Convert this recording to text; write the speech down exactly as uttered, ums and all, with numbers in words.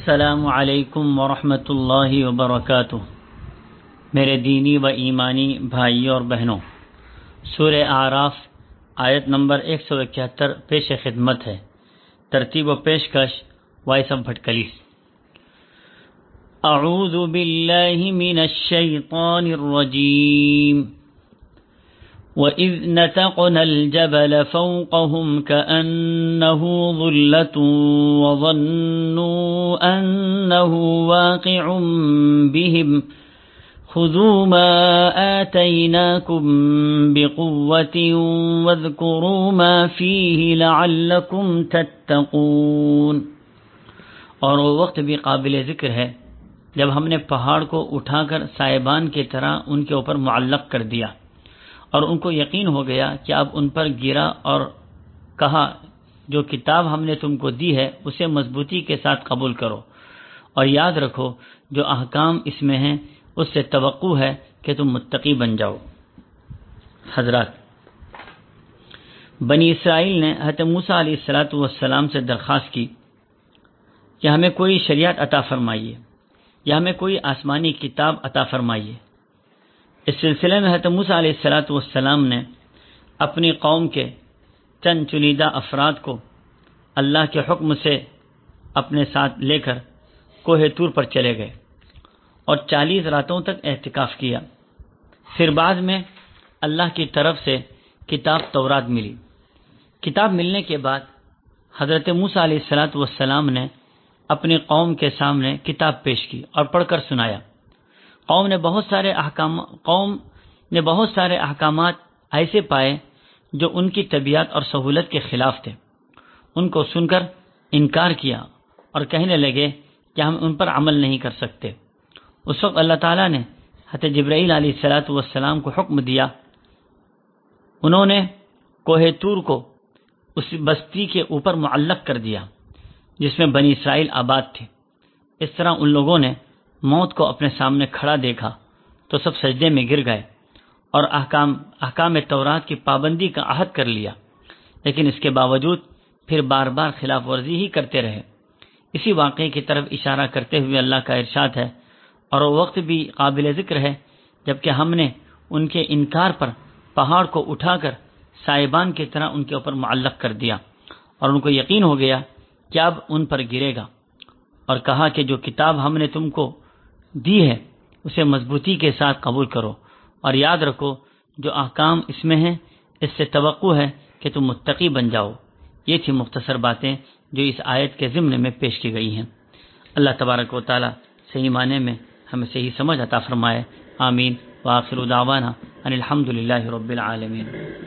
السلام علیکم ورحمۃ اللہ وبرکاتہ۔ میرے دینی و ایمانی بھائیوں اور بہنوں، سورہ اعراف آیت نمبر ایک سو اکہتر پیش خدمت ہے۔ ترتیب و پیشکش وائس آف بھٹکلی۔ اعوذ باللہ من الشیطان الرجیم۔ وَإِذْ نَتَقْنَا الْجَبَلَ فَوْقَهُمْ كَأَنَّهُ ظُلَّةٌ وَظَنُّوا أَنَّهُ وَاقِعٌ بِهِمْ خُذُوا مَا آتَيْنَاكُمْ بِقُوَّةٍ وَاذْكُرُوا مَا فِيهِ لَعَلَّكُمْ تَتَّقُونَ۔ اور وہ وقت بھی قابل ذکر ہے جب ہم نے پہاڑ کو اٹھا کر سائبان کی طرح ان کے اوپر معلق کر دیا، اور ان کو یقین ہو گیا کہ اب ان پر گرا، اور کہا جو کتاب ہم نے تم کو دی ہے اسے مضبوطی کے ساتھ قبول کرو، اور یاد رکھو جو احکام اس میں ہیں اس سے توقع ہے کہ تم متقی بن جاؤ۔ حضرات، بنی اسرائیل نے حضرت موسیٰ علیہ الصلوۃ والسلام سے درخواست کی کہ ہمیں کوئی شریعت عطا فرمائیے یا ہمیں کوئی آسمانی کتاب عطا فرمائیے۔ اس سلسلے میں حضرت موسیٰ علیہ الصلوۃ والسلام نے اپنی قوم کے چند چنیدہ افراد کو اللہ کے حکم سے اپنے ساتھ لے کر کوہ طور پر چلے گئے اور چالیس راتوں تک اعتکاف کیا۔ پھر بعد میں اللہ کی طرف سے کتاب تورات ملی۔ کتاب ملنے کے بعد حضرت موسیٰ علیہ الصلوۃ والسلام نے اپنی قوم کے سامنے کتاب پیش کی اور پڑھ کر سنایا۔ قوم نے بہت سارے احکام قوم نے بہت سارے احکامات ایسے پائے جو ان کی طبیعت اور سہولت کے خلاف تھے۔ ان کو سن کر انکار کیا اور کہنے لگے کہ ہم ان پر عمل نہیں کر سکتے۔ اس وقت اللہ تعالیٰ نے حضرت جبرائیل علیہ الصلوۃ والسلام کو حکم دیا۔ انہوں نے کوہ طور کو اس بستی کے اوپر معلق کر دیا جس میں بنی اسرائیل آباد تھے۔ اس طرح ان لوگوں نے موت کو اپنے سامنے کھڑا دیکھا تو سب سجدے میں گر گئے اور احکام احکام تورات کی پابندی کا عہد کر لیا، لیکن اس کے باوجود پھر بار بار خلاف ورزی ہی کرتے رہے۔ اسی واقعے کی طرف اشارہ کرتے ہوئے اللہ کا ارشاد ہے، اور وہ وقت بھی قابل ذکر ہے جبکہ ہم نے ان کے انکار پر پہاڑ کو اٹھا کر سائبان کی طرح ان کے اوپر معلق کر دیا، اور ان کو یقین ہو گیا کہ اب ان پر گرے گا، اور کہا کہ جو کتاب ہم نے تم کو دی ہے اسے مضبوطی کے ساتھ قبول کرو، اور یاد رکھو جو احکام اس میں ہیں اس سے توقع ہے کہ تم متقی بن جاؤ۔ یہ تھی مختصر باتیں جو اس آیت کے ضمن میں پیش کی گئی ہیں۔ اللہ تبارک و تعالی صحیح معنی میں ہمیں صحیح سمجھ عطا فرمائے۔ آمین۔ وآخر دعوانا ان الحمد للہ رب العالمین۔